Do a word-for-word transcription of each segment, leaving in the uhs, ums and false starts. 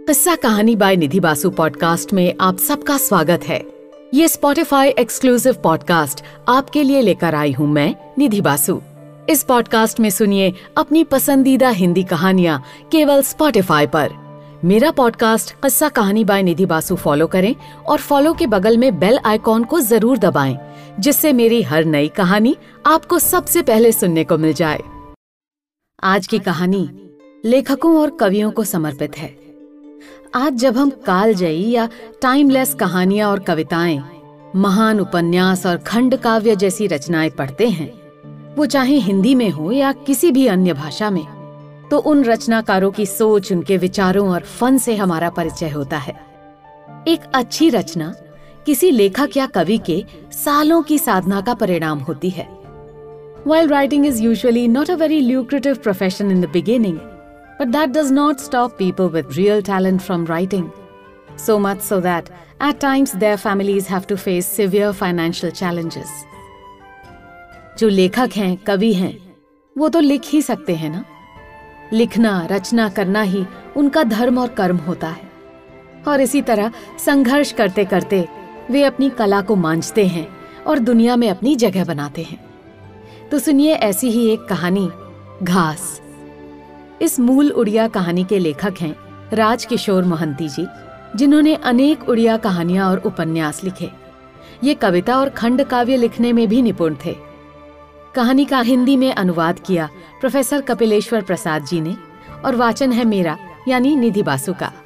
किस्सा कहानी बाय निधि बासु पॉडकास्ट में आप सबका स्वागत है। ये स्पॉटिफाई एक्सक्लूसिव पॉडकास्ट आपके लिए लेकर आई हूँ मैं निधि बासु। इस पॉडकास्ट में सुनिए अपनी पसंदीदा हिंदी कहानियाँ केवल स्पॉटिफाई पर। मेरा पॉडकास्ट किस्सा कहानी बाय निधि बासु फॉलो करें और फॉलो के बगल में बेल आइकॉन को जरूर दबाएं, जिससे मेरी हर नई कहानी आपको सबसे पहले सुनने को मिल जाए। आज की कहानी लेखकों और कवियों को समर्पित है। आज जब हम कालजयी या टाइमलेस कहानियां और कविताएं, महान उपन्यास और खंड काव्य जैसी रचनाएं पढ़ते हैं, वो चाहे हिंदी में हो या किसी भी अन्य भाषा में, तो उन रचनाकारों की सोच, उनके विचारों और फन से हमारा परिचय होता है। एक अच्छी रचना किसी लेखक या कवि के सालों की साधना का परिणाम होती है। While writing is usually not a very lucrative profession in the beginning, but that does not stop people with real talent from writing. So much so that at times their families have to face severe financial challenges. जो लेखक हैं, कवि हैं, वो तो लिख ही सकते हैं ना। लिखना, रचना करना ही उनका धर्म और कर्म होता है। और इसी तरह संघर्ष करते करते वे अपनी कला को मांझते हैं और दुनिया में अपनी जगह बनाते हैं। तो सुनिए ऐसी ही एक कहानी, घास। इस मूल उड़िया कहानी के लेखक हैं राजकिशोर मोहंती जी, जिन्होंने अनेक उड़िया कहानियां और उपन्यास लिखे। ये कविता और खंड काव्य लिखने में भी निपुण थे। कहानी का हिंदी में अनुवाद किया प्रोफेसर कपिलेश्वर प्रसाद जी ने और वाचन है मेरा यानी निधि बासु का।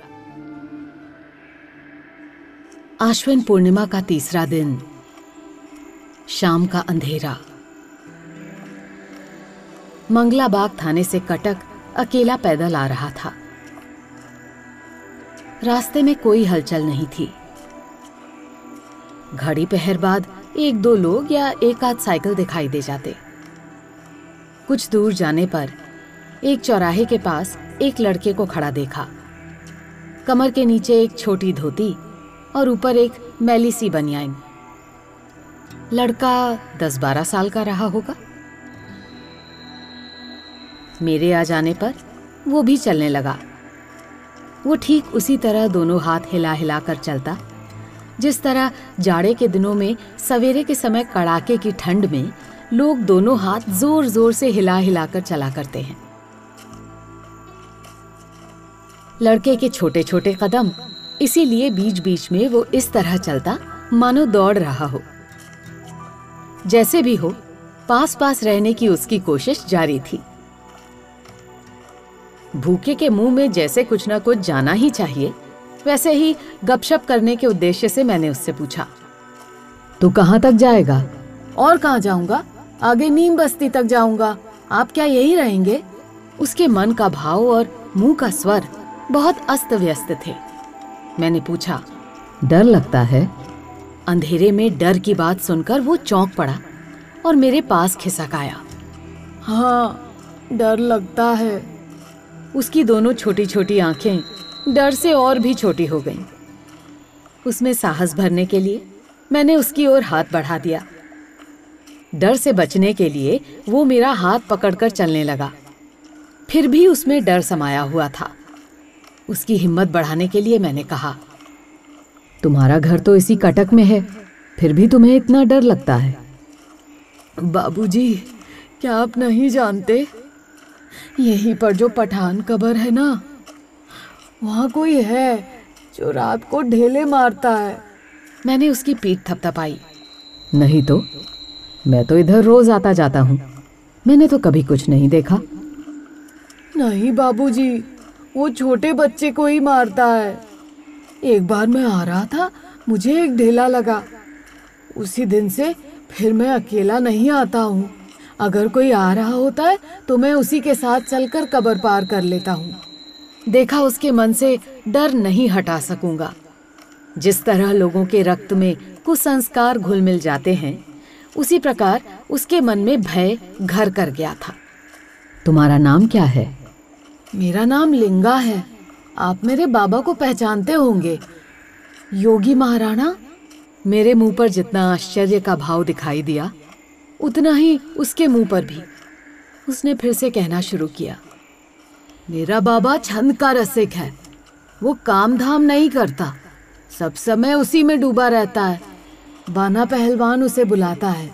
आश्विन पूर्णिमा का तीसरा दिन, शाम का अंधेरा। मंगलाबाग थाने से कटक अकेला पैदल आ रहा था। रास्ते में कोई हलचल नहीं थी। घड़ी पहर बाद एक दो लोग या एक आध साइकिल दिखाई दे जाते। कुछ दूर जाने पर एक चौराहे के पास एक लड़के को खड़ा देखा। कमर के नीचे एक छोटी धोती और ऊपर एक मैली सी बनियान। लड़का दस बारह साल का रहा होगा। मेरे आ जाने पर वो भी चलने लगा। वो ठीक उसी तरह दोनों हाथ हिला हिला कर चलता, जिस तरह जाड़े के दिनों में सवेरे के समय कड़ाके की ठंड में लोग दोनों हाथ जोर जोर से हिला हिला कर चला करते हैं। लड़के के छोटे छोटे कदम, इसीलिए बीच बीच में वो इस तरह चलता मानो दौड़ रहा हो। जैसे भी हो, पास पास रहने की उसकी कोशिश जारी थी। भूखे के मुंह में जैसे कुछ ना कुछ जाना ही चाहिए, वैसे ही गपशप करने के उद्देश्य से मैंने उससे पूछा, तू कहाँ तक जाएगा? और कहाँ जाऊंगा? आगे नीम बस्ती तक जाऊंगा। आप क्या यही रहेंगे? उसके मन का भाव और मुंह का स्वर बहुत अस्त व्यस्त थे। मैंने पूछा, डर लगता है? अंधेरे में डर की बात सुनकर वो चौंक पड़ा और मेरे पास खिसक आया। हाँ, डर लगता है। उसकी दोनों छोटी छोटी आंखें डर से और भी छोटी हो गईं। उसमें साहस भरने के लिए मैंने उसकी ओर हाथ बढ़ा दिया। डर से बचने के लिए वो मेरा हाथ पकड़कर चलने लगा। फिर भी उसमें डर समाया हुआ था। उसकी हिम्मत बढ़ाने के लिए मैंने कहा, तुम्हारा घर तो इसी कटक में है, फिर भी तुम्हें इतना डर लगता है? बाबूजी, क्या आप नहीं जानते? यहीं पर जो पठान कब्र है ना, वहाँ कोई है जो रात को ढेले मारता है। मैंने उसकी पीठ थपथपाई। नहीं तो, मैं तो इधर रोज आता जाता हूँ, मैंने तो कभी कुछ नहीं देखा। नहीं बाबूजी, वो छोटे बच्चे को ही मारता है। एक बार मैं आ रहा था, मुझे एक ढेला लगा। उसी दिन से फिर मैं अकेला नहीं आता हूँ। अगर कोई आ रहा होता है तो मैं उसी के साथ चलकर कब्र पार कर लेता हूँ। देखा, उसके मन से डर नहीं हटा सकूंगा। जिस तरह लोगों के रक्त में कुसंस्कार घुल मिल जाते हैं, उसी प्रकार उसके मन में भय घर कर गया था। तुम्हारा नाम क्या है? मेरा नाम लिंगा है। आप मेरे बाबा को पहचानते होंगे, योगी महाराणा। मेरे मुंह पर जितना आश्चर्य का भाव दिखाई दिया, उतना ही उसके मुंह पर भी। उसने फिर से कहना शुरू किया, मेरा बाबा छंद का रसिक है। वो काम धाम नहीं करता, सब समय उसी में डूबा रहता है। बाना पहलवान उसे बुलाता है।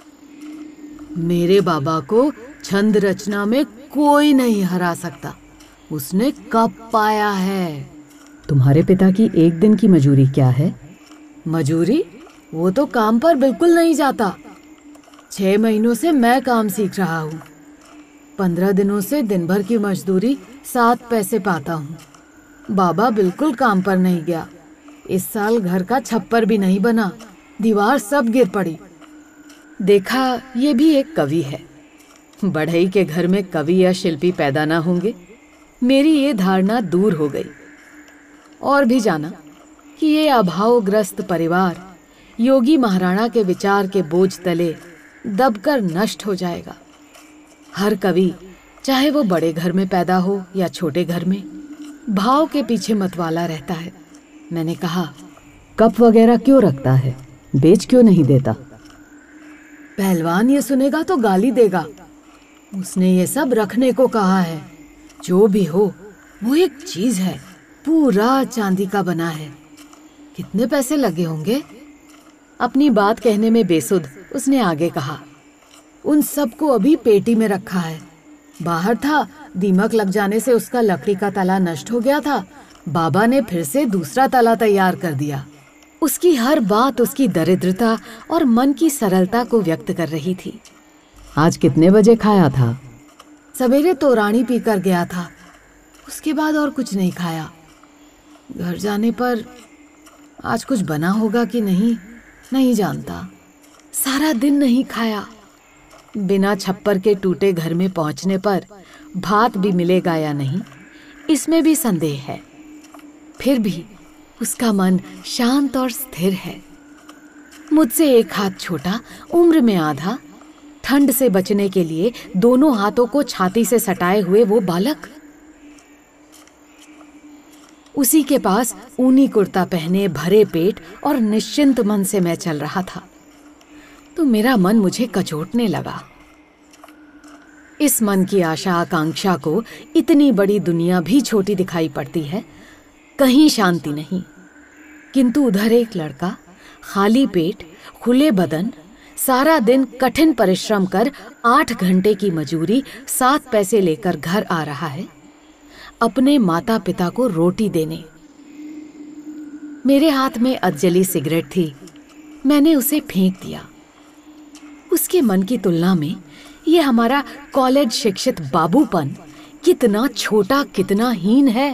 मेरे बाबा को छंद रचना में कोई नहीं हरा सकता। उसने कब पाया है। तुम्हारे पिता की एक दिन की मजूरी क्या है? मजूरी? वो तो काम पर बिल्कुल नहीं जाता। छह महीनों से मैं काम सीख रहा हूँ। पंद्रह दिनों से दिन भर की मजदूरी सात पैसे पाता हूँ। बाबा बिल्कुल काम पर नहीं गया। इस साल घर का छप्पर भी नहीं बना, दीवार सब गिर पड़ी। देखा, ये भी एक कवि है। बढ़ई के घर में कवि या शिल्पी पैदा ना होंगे, मेरी ये धारणा दूर हो गई। और भी जाना कि ये अभावग्रस्त परिवार योगी महाराणा के विचार के बोझ तले दबकर नष्ट हो जाएगा। हर कवि, चाहे वो बड़े घर में पैदा हो या छोटे घर में, भाव के पीछे मतवाला रहता है। मैंने कहा, कप वगैरह क्यों रखता है? बेच क्यों नहीं देता? पहलवान ये सुनेगा तो गाली देगा। उसने ये सब रखने को कहा है। जो भी हो, वो एक चीज है, पूरा चांदी का बना है। कितने पैसे लगे होंगे? अपनी बात कहने में बेसुध उसने आगे कहा, उन सबको अभी पेटी में रखा है। बाहर था, दीमक लग जाने से उसका लकड़ी का तला नष्ट हो गया था। बाबा ने फिर से दूसरा तला तैयार कर दिया। उसकी हर बात उसकी दरिद्रता और मन की सरलता को व्यक्त कर रही थी। आज कितने बजे खाया था? सवेरे तोरानी पीकर गया था, उसके बाद और कुछ नहीं खाया। घर जाने पर आज कुछ बना होगा कि नहीं, नहीं जानता। सारा दिन नहीं खाया। बिना छप्पर के टूटे घर में पहुंचने पर भात भी मिलेगा या नहीं, इसमें भी संदेह है। फिर भी उसका मन शांत और स्थिर है। मुझसे एक हाथ छोटा, उम्र में आधा, ठंड से बचने के लिए दोनों हाथों को छाती से सटाए हुए वो बालक। उसी के पास ऊनी कुर्ता पहने, भरे पेट और निश्चिंत मन से मैं चल रहा था तो मेरा मन मुझे कचोटने लगा। इस मन की आशा आकांक्षा को इतनी बड़ी दुनिया भी छोटी दिखाई पड़ती है, कहीं शांति नहीं। किंतु उधर एक लड़का खाली पेट, खुले बदन, सारा दिन कठिन परिश्रम कर आठ घंटे की मजूरी सात पैसे लेकर घर आ रहा है, अपने माता पिता को रोटी देने। मेरे हाथ में अधजली सिगरेट थी, मैंने उसे फेंक दिया। उसके मन की तुलना में ये हमारा कॉलेज शिक्षित बाबूपन कितना छोटा, कितना हीन है।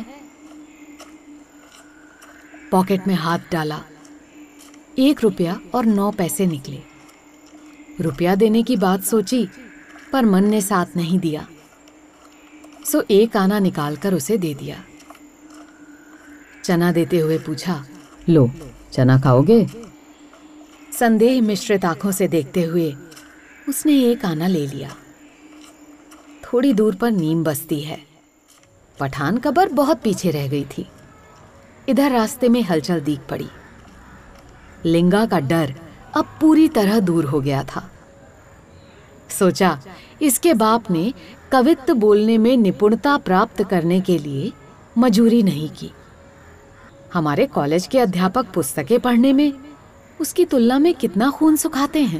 पॉकेट में हाथ डाला, एक रुपया और नौ पैसे निकले। रुपया देने की बात सोची पर मन ने साथ नहीं दिया, सो एक आना निकालकर उसे दे दिया। चना देते हुए पूछा, लो, चना खाओगे? संदेह मिश्रित आंखों से देखते हुए उसने एक आना ले लिया। थोड़ी दूर पर नीम बस्ती है। पठान कबर बहुत पीछे रह गई थी। इधर रास्ते में हलचल दिख पड़ी। लिंगा का डर अब पूरी तरह दूर हो गया था। सोचा, इसके बाप ने कवित्व बोलने में निपुणता प्राप्त करने के लिए मजूरी नहीं की। हमारे कॉलेज के अध्यापक पुस्तकें पढ़ने में उसकी तुलना में कितना खून सुखाते हैं।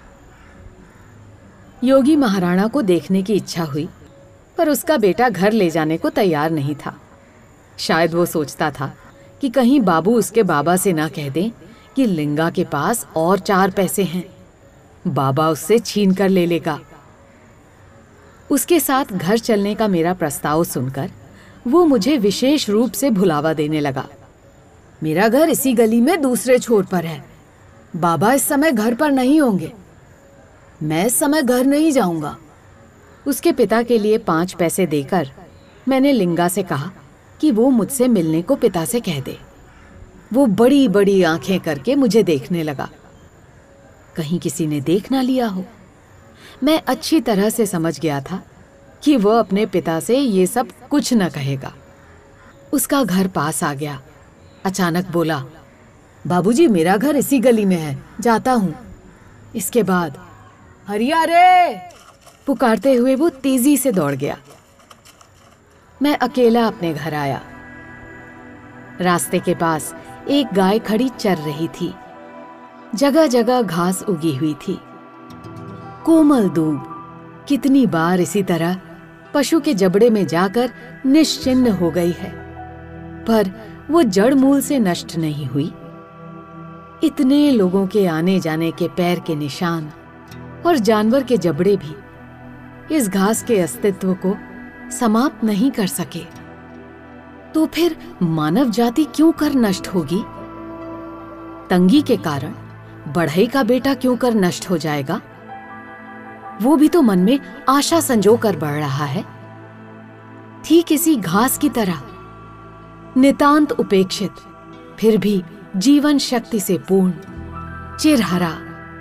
योगी महाराणा को देखने की इच्छा हुई, पर उसका बेटा घर ले जाने को तैयार नहीं था। शायद वो सोचता था कि कहीं बाबू उसके बाबा से ना कह दें कि लिंगा के पास और चार पैसे हैं, बाबा उससे छीन कर ले लेगा। उसके साथ घर चलने का मेरा प्रस्ताव सुनकर वो मुझे विशेष रूप से भुलावा देने लगा। मेरा घर इसी गली में दूसरे छोर पर है। बाबा इस समय घर पर नहीं होंगे। मैं इस समय घर नहीं जाऊंगा। उसके पिता के लिए पांच पैसे देकर मैंने लिंगा से कहा कि वो मुझसे मिलने को पिता से कह दे। वो बड़ी बड़ी आंखें करके मुझे देखने लगा, कहीं किसी ने देख ना लिया हो। मैं अच्छी तरह से समझ गया था कि वह अपने पिता से ये सब कुछ न कहेगा। उसका घर पास आ गया। अचानक बोला, बाबूजी मेरा घर इसी गली में है, जाता हूं। इसके बाद हरिया रे पुकारते हुए वो तेजी से दौड़ गया। मैं अकेला अपने घर आया। रास्ते के पास एक गाय खड़ी चर रही थी। जगह जगह घास उगी हुई थी। कोमल दूब कितनी बार इसी तरह पशु के जबड़े में जाकर निश्चिन्न हो गई है, पर वो जड़ मूल से नष्ट नहीं हुई। इतने लोगों के आने जाने के पैर के निशान और जानवर के जबड़े भी इस घास के अस्तित्व को समाप्त नहीं कर सके। तो फिर मानव जाति क्यों कर नष्ट होगी? तंगी के कारण बढ़ई का बेटा क्यों कर नष्ट हो जाएगा? वो भी तो मन में आशा संजो कर बढ़ रहा है, ठीक इसी घास की तरह, नितांत उपेक्षित, फिर भी जीवन शक्ति से पूर्ण, चिरहरा।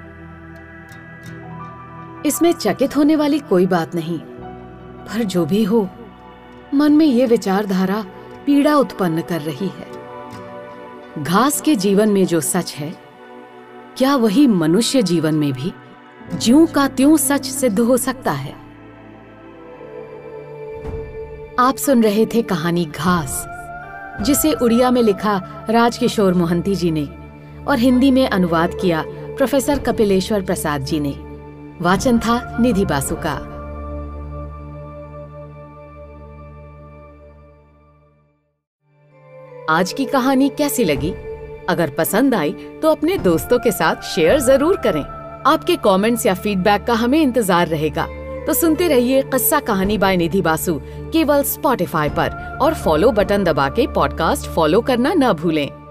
इसमें चकित होने वाली कोई बात नहीं, पर जो भी हो, मन में ये विचारधारा पीड़ा उत्पन्न कर रही है। घास के जीवन में जो सच है, क्या वही मनुष्य जीवन में भी ज्यों का त्यों सच सिद्ध हो सकता है? आप सुन रहे थे कहानी घास, जिसे उड़िया में लिखा राजकिशोर मोहंती जी ने और हिंदी में अनुवाद किया प्रोफेसर कपिलेश्वर प्रसाद जी ने। वाचन था निधि बासु का। आज की कहानी कैसी लगी? अगर पसंद आई तो अपने दोस्तों के साथ शेयर जरूर करें। आपके कमेंट्स या फीडबैक का हमें इंतजार रहेगा। तो सुनते रहिए किस्सा कहानी बाय निधि बासु केवल स्पॉटिफाई पर, और फॉलो बटन दबा के पॉडकास्ट फॉलो करना न भूलें।